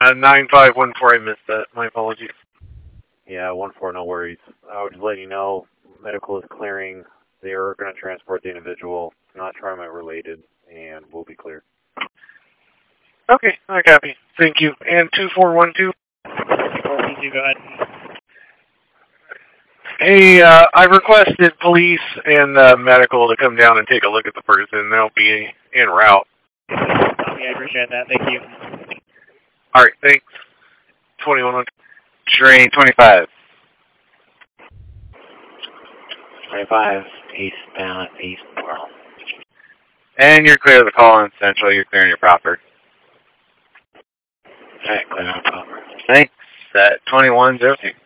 9514, I missed that. My apologies. Yeah, 1-4, no worries. I was just letting you know, medical is clearing. They are going to transport the individual, not trauma related, and we'll be clear. Okay, I copy. Thank you. And 2412? 2412, go ahead. Hey, I requested police and medical to come down and take a look at the person. They'll be en route. Copy, I appreciate that. Thank you. All right, thanks. 2112. Train 25. 25, eastbound, East World. And you're clear of the call on Central. You're clearing your proper. Alright, clear on proper. Thanks. At 2102.